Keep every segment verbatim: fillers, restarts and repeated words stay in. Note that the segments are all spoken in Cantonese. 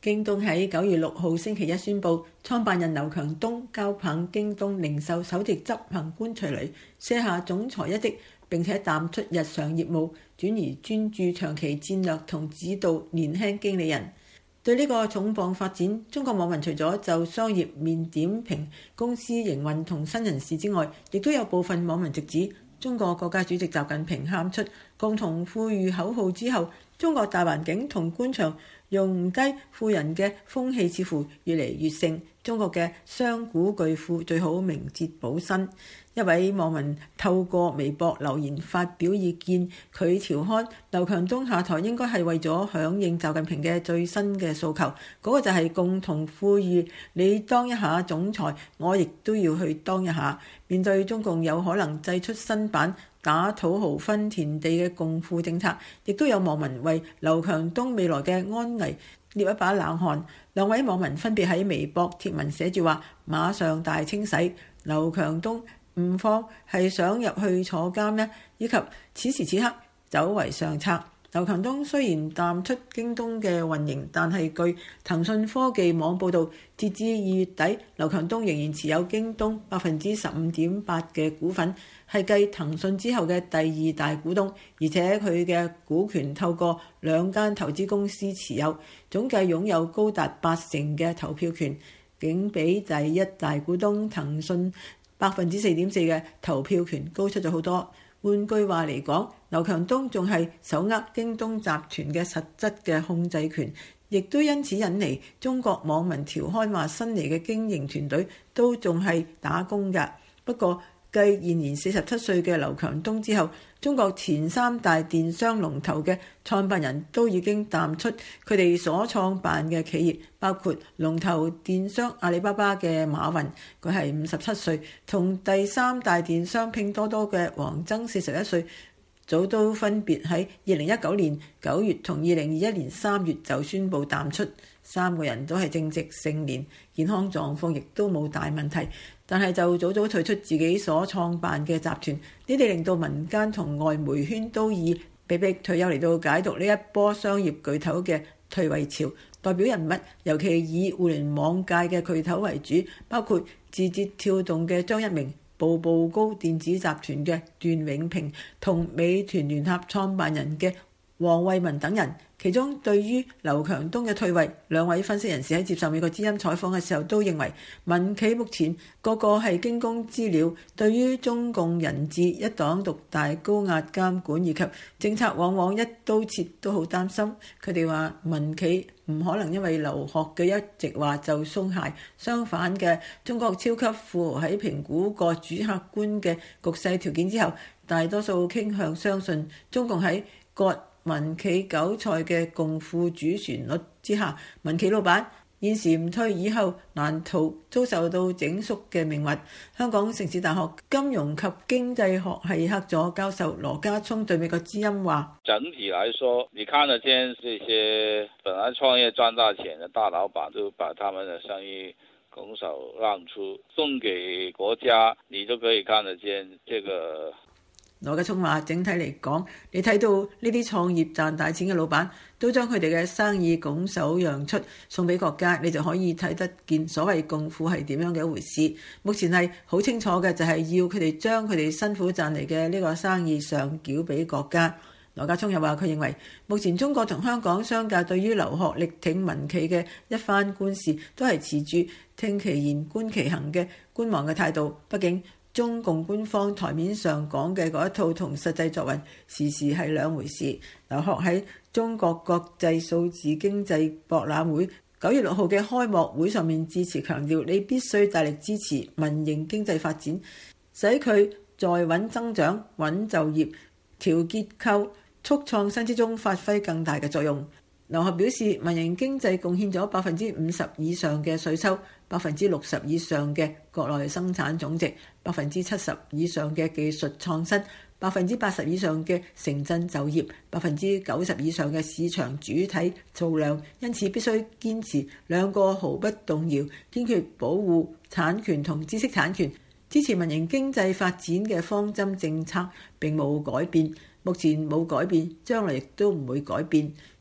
京東喺九月六號星期一宣布，創辦人劉強東交棒京東零售首席執行官徐雷，卸下總裁一職，並且淡出日常業務，轉而專注長期戰略同指導年輕經理人。對呢個重磅發展，中國網民除咗就商業面點評公司營運同新人事之外，亦都有部分網民直指，中國國家主席習近平喊出共同富裕口號之後，中國大環境同官場用唔低富人嘅風氣似乎越嚟越盛，中國嘅商賈巨富最好明哲保身。一位網民透過微博留言發表意見，佢調侃劉強東下台應該係為咗響應習近平嘅最新嘅訴求，嗰、那個就係共同富裕，你當一下總裁，我亦都要去當一下。面對中共有可能祭出新版打土豪分田地嘅共富政策，亦都有網民為劉強東未來嘅安危捏一把冷汗。兩位網民分別喺微博貼文寫住話：馬上大清洗，劉強東唔放係想入去坐監呢，以及此時此刻走為上策。劉強東雖然淡出京東嘅運營，但係據騰訊科技網報導，截至二月底，劉強東仍然持有京東百分之十五點八嘅股份，係繼騰訊之後嘅第二大股東，而且佢嘅股權透過兩間投資公司持有，總計擁有高達八成嘅投票權，竟比第一大股東騰訊百分之四點四嘅投票權高出咗好多。換句話嚟講，劉強東仲係手握京東集團嘅實質嘅控制權，亦都因此引嚟中國網民調侃話新嚟嘅經營團隊都仲係打工㗎。不過繼現年四十七歲嘅劉強東之後，中國前三大電商龍頭嘅創辦人都已經淡出佢哋所創辦嘅企業，包括龍頭電商阿里巴巴嘅馬雲，佢係五十七歲，同第三大電商拼多多嘅黃崢四十一歲，早都分別喺二零一九年九月同二零二一年三月就宣布淡出。三個人都係正值盛年，健康狀況亦都冇大問題，但係就早早退出自己所創辦嘅集團，呢啲令到民間同外媒圈都以被逼退休嚟到解讀呢一波商業巨頭嘅退位潮。代表人物尤其以互聯網界嘅巨頭為主，包括字節跳動嘅張一鳴、步步高電子集團嘅段永平同美團聯合創辦人嘅黃慧文等人。其中對於劉強東嘅退位，兩位分析人士喺接受美國之音採訪嘅時候都認為，民企目前個個係驚弓之鳥，對於中共人治、一黨獨大、高壓監管以及政策往往一刀切都好擔心。佢哋話民企唔可能因為劉鶴嘅一席話就鬆懈，相反嘅，中國超級富豪喺評估個主客觀嘅局勢條件之後，大多數傾向相信中共喺割民企韭菜嘅共富主旋律之下，民企老闆現時唔退，以後難逃遭受到整肅嘅命運。香港城市大學金融及經濟學系客座教授羅家聰對美國之音話： 整體來說，你看得見這些本來創業賺大錢的大老闆都把他們的生意拱手讓出，送給國家，你都可以看得見這個。 羅家聰話：整體嚟講，你睇到呢啲創業賺大錢嘅老闆都將佢哋嘅生意拱手讓出，送俾國家，你就可以睇得見所謂共富係點樣嘅一回事。目前係好清楚嘅，就係要佢哋將佢哋辛苦賺嚟嘅呢個生意上繳俾國家。羅家聰又話：佢認為目前中國同香港商界對於劉鶴力挺民企嘅一番官事，都係持住聽其言觀其行嘅觀望嘅態度。畢竟中共官方台面上講嘅嗰一套同實際作為時時係兩回事。劉鶴喺中國國際數字經濟博覽會九月六號嘅開幕會上面致辭強調，你必須大力支持民營經濟發展，使佢在穩增長、穩就業、調結構、促創新之中發揮更大嘅作用。劉鶴表示，民營經濟貢獻咗百分之五十以上嘅稅收，百分之六十以上嘅國內生產總值，百分之七十以上嘅技術創新，百分之八十以上嘅城鎮就業，百分之九十以上嘅市場主體數量。因此必須堅持兩個毫不動搖，堅決保護產權同知識產權，支持民營經濟發展嘅方針政策並冇改變。目前冇改變，將來亦都唔會改變。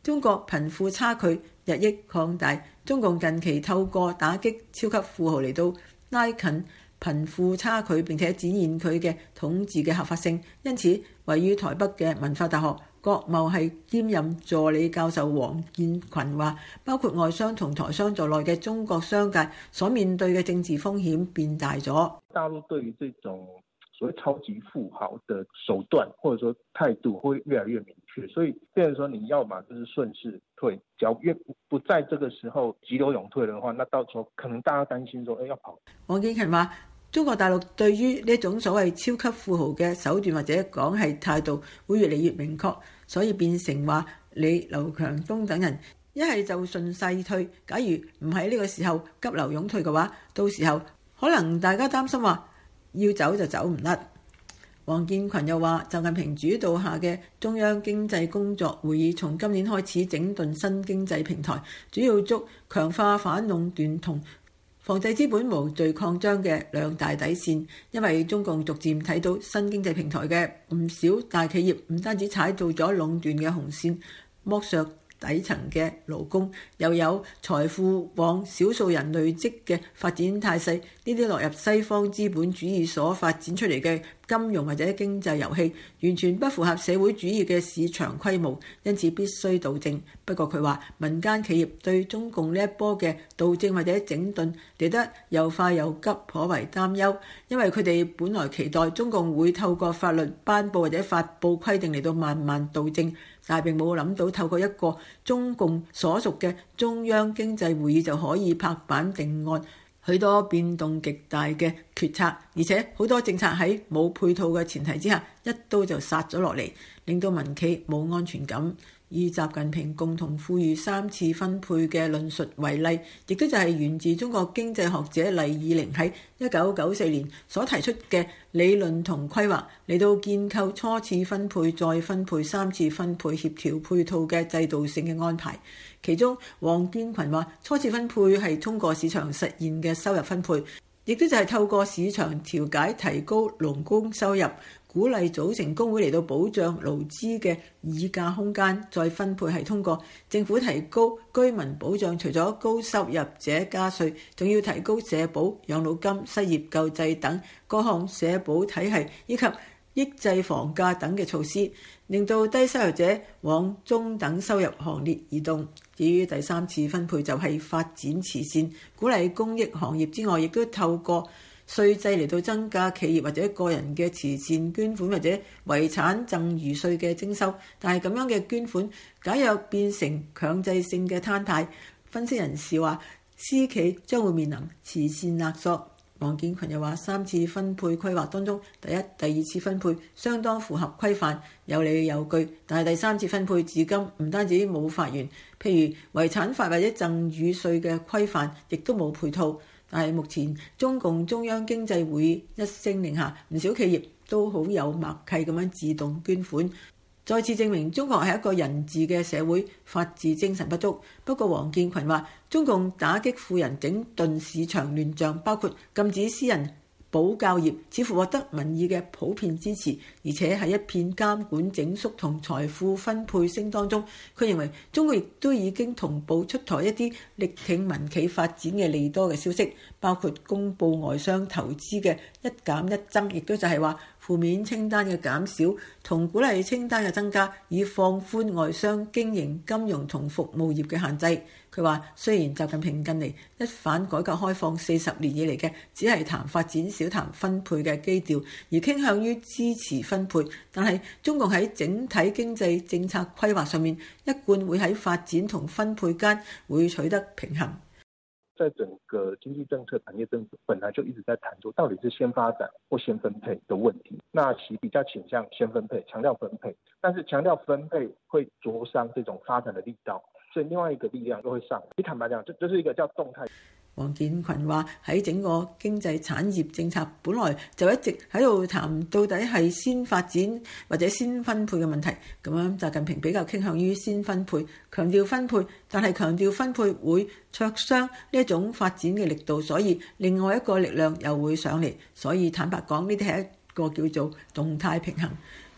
中國貧富差距日益擴大，中共近期透過打擊超級富豪嚟到拉近貧富差距，並且展現佢嘅統治嘅合法性。因此，位於台北嘅文化大學國貿系兼任助理教授黃建群話，包括外商同台商在內嘅中國商界所面對嘅政治風險變大咗。 大陸對於這種所謂超級富豪的手段或者說態度會越來越明確，所以變成說你要嘛就是順勢退，只要越不在這個時候急流勇退的話，那到時候可能大家擔心說，誒要跑。黃建群話，中國大陸對於呢種所謂超級富豪嘅手段或者講係態度會越嚟越明確，所以變成話你劉強東等人一係就順勢退，假如唔喺呢個時候急流勇退嘅話，到時候可能大家擔心話要走就走唔甩。黃建群又話，習近平主導下嘅中央經濟工作會議從今年開始整頓新經濟平台，主要捉強化反壟斷同防制資本無序擴張嘅兩大底線。因為中共逐漸睇到新經濟平台嘅唔少大企業唔單止踩到咗壟斷嘅紅線，剝削底層嘅勞工，又有財富往少數人累積嘅發展態勢，呢啲落入西方資本主義所發展出嚟嘅金融或者經濟遊戲，完全不符合社會主義嘅市場規模，因此必須導正。不過佢話，民間企業對中共呢一波嘅導正或者整頓嚟得又快又急，頗為擔憂，因為佢哋本來期待中共會透過法律頒布或者發布規定嚟到慢慢導正，但係並冇諗到透過一個中共所屬嘅中央經濟會議就可以拍板定案，許多變動極大嘅決策，而且好多政策喺冇配套嘅前提之下，一刀就殺咗落嚟，令到民企冇安全感。以習近平共同富裕三次分配嘅論述為例，亦都就係源自中國經濟學者厲以寧喺一九九四年所提出嘅理論同規劃，嚟到建構初次分配、再分配、三次分配協調配套嘅制度性嘅安排。其中，黃建群話，初次分配係通過市場實現嘅收入分配，亦都就係透過市場調解提高勞工收入，鼓勵組成工會嚟到保障勞資嘅議價空間。再分配係通過政府提高居民保障，除咗高收入者加稅，仲要提高社保、養老金、失業救濟等各項社保體系，以及抑制房價等嘅措施，令到低收入者往中等收入行列移動。至於第三次分配就係發展慈善，鼓勵公益行業之外，亦都透過稅制嚟到增加企業或者個人嘅慈善捐款或者遺產贈與稅嘅徵收。但係咁樣嘅捐款，假若變成強制性嘅攤貸，分析人士話私企將會面臨慈善勒索。黃建群又話，三次分配規劃當中，第一、第二次分配相當符合規範，有理有據，但係第三次分配至今唔單止冇發源，譬如遺產法或者贈與稅嘅規範，亦都冇配套。但係目前中共中央經濟會議一聲令下，唔少企業都好有默契咁樣自動捐款，再次證明中國係一個人治嘅社會，法治精神不足。不過黃建群話，中共打擊富人、整頓市場亂象，包括禁止私人保教業，似乎獲得民意嘅普遍支持，而且喺一片監管整肅同財富分配聲當中，佢認為中國亦都已經同步出台一啲力挺民企發展嘅利多嘅消息，包括公布外商投資嘅一減一增，亦都就係話負面清單嘅減少同鼓勵清單嘅增加，以放寬外商經營金融同服務業嘅限制。佢話雖然習近平近嚟一反改革開放四十年以嚟嘅只係談發展少談分配嘅基調，而傾向於支持分配，但係中共喺整體經濟政策規劃上面一貫會喺發展同分配間會取得平衡。 在整個經濟政策、產業政策本來就一直在談說，到底是先發展或先分配的問題。那其比較傾向先分配，強調分配，但是強調分配會灼傷這種發展的力道，所以另外一個力量就會上來。你坦白講，這就是一個叫動態。 黃建群話喺整個經濟產業政策本來就一直喺度談到底係先發展或者先分配嘅問題，咁樣習近平比較傾向於先分配，強調分配，但係強調分配會灼傷呢一種發展嘅力度，所以另外一個力量又會上嚟，所以坦白講呢啲係一個叫做動態平衡。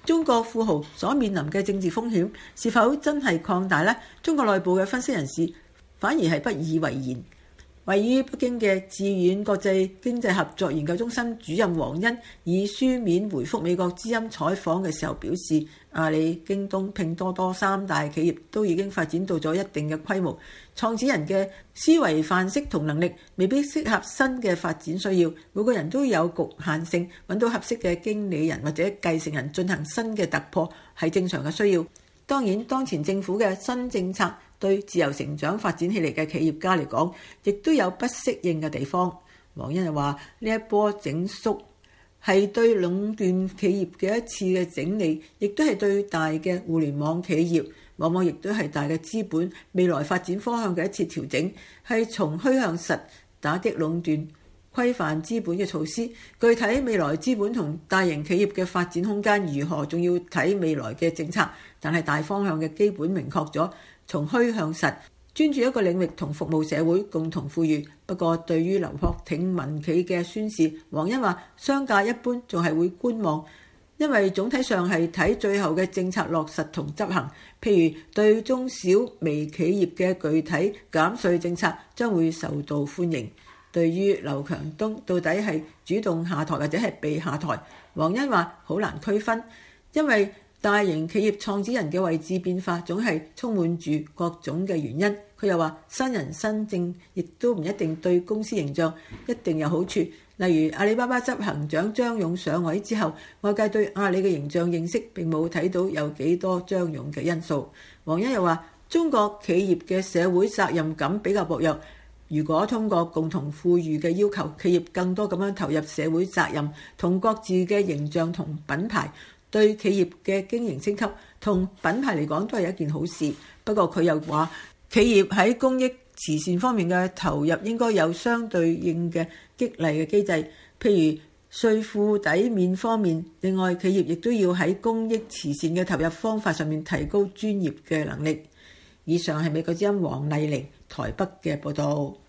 中國富豪所面臨嘅政治風險是否真係擴大呢？中國內部嘅分析人士反而係不以為然。位於北京嘅致遠國際經濟合作研究中心主任黃恩以書面回覆美國之音採訪嘅時候表示，阿里、京東、拼多多三大企業都已經發展到咗一定嘅規模，創始人嘅思維範式同能力未必適合新嘅發展需要，每個人都有局限性，揾到合適嘅經理人或者繼承人進行新嘅突破係正常嘅需要。當然，當前政府嘅新政策對自由成長發展起嚟嘅企業家嚟講，亦都有不適應嘅地方。黃恩又話：呢一波整縮係對壟斷企業嘅一次嘅整理，亦都係對大嘅互聯網企業，往往亦都係大嘅資本未來發展方向嘅一次調整，係從虛向實打擊壟斷、規範資本嘅措施。具體未來資本同大型企業嘅發展空間如何，仲要睇未來嘅政策。但係大方向嘅基本明確咗，從虛向實，專注一個領域同服務社會，共同富裕。不過對於劉鶴挺民企嘅宣示，黃恩話商界一般仲係會觀望，因為總體上係睇最後嘅政策落實同執行。譬如對中小微企業嘅具體減稅政策將會受到歡迎。對於劉強東到底係主動下台或者係被下台，黃恩話好難區分，因為大型企業創始人嘅位置變化總係充滿住各種嘅原因。佢又話新人新政亦都唔一定對公司形象一定有好處。例如阿里巴巴執行長張勇上位之後，外界對阿里嘅形象認識並冇睇到有幾多張勇嘅因素。黃恩又話中國企業嘅社會責任感比較薄弱，如果通過共同富裕嘅要求，企業更多咁樣投入社會責任同各自嘅形象同品牌，對企業嘅經營升級同品牌嚟講都係一件好事。不過佢又話，企業喺公益慈善方面嘅投入應該有相對應嘅激勵嘅機制，譬如稅負抵免方面。另外，企業亦都要喺公益慈善嘅投入方法上面提高專業嘅能力。以上係美國之音黃麗玲台北嘅報導。